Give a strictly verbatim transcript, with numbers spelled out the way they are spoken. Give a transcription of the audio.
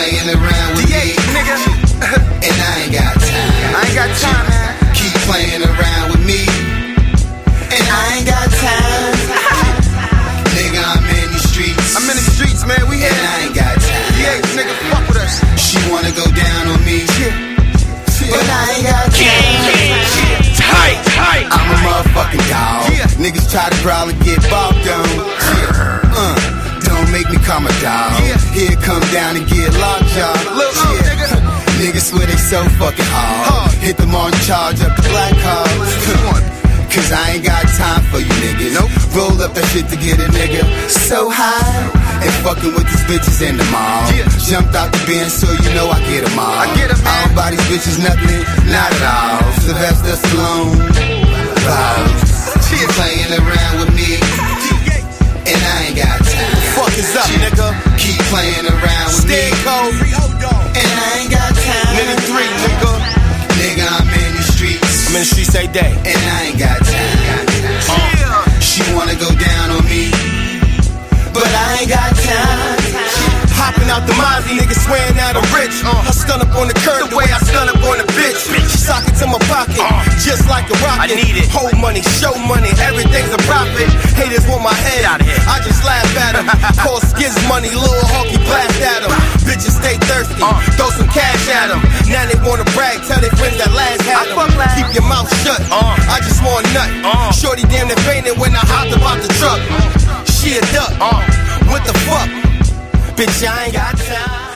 playing around with me, nigga, and I ain't got time. I ain't got time, man. Keep playing around with me, and I ain't got time. Nigga, I'm in the streets. I'm in the streets, man. We here. And I ain't got time. Yeah, nigga, fuck with us. She wanna go down on me, but I ain't got time. Tight, tight. I'm a motherfucking dog. Yeah. Niggas try to growl and get bopped on. Yeah. Uh, don't make me come a dog. Yeah. Here, come down and get locked, y'all. Look, uh, nigga. Niggas swear they so fucking hard. Hard. Hit them on charge up the black card. Cause I ain't got time for you niggas. Nope. Roll up that shit to get a nigga so high. And fucking with these bitches in the mall. Yeah. Jumped out the Benz so you know I get them all. I get 'em, man. I don't buy these bitches nothing, not at all. Sylvester Stallone, Bows. She playing around with me, and I ain't got time. Fuck is up, nigga? Keep playing around with me, Stay cold. and I ain't got time. Nigga three, nigga. Nigga, I'm in the streets, I'm in the streets every day. and I ain't got time. Uh. She wanna go down on me, but I ain't got time. Hopping out the Mozzie, niggas swearing that I'm rich. Uh, I stun up on the curb the way I stun up on the bitch. Sock it to my pocket, uh, just like a rocket. I need it. Hold money, show money, everything's a profit. Haters want my head out of here. I just laugh at them. Call skiz money, little honky blast at them. Bitches stay thirsty, uh, throw some cash at them. Now they wanna brag, tell their friends that last had them. Keep your mouth shut, uh, I just want nut. Uh, Shorty damn near fainted when I hopped about the truck. She a duck, uh, what the fuck? Bitch, I ain't got time.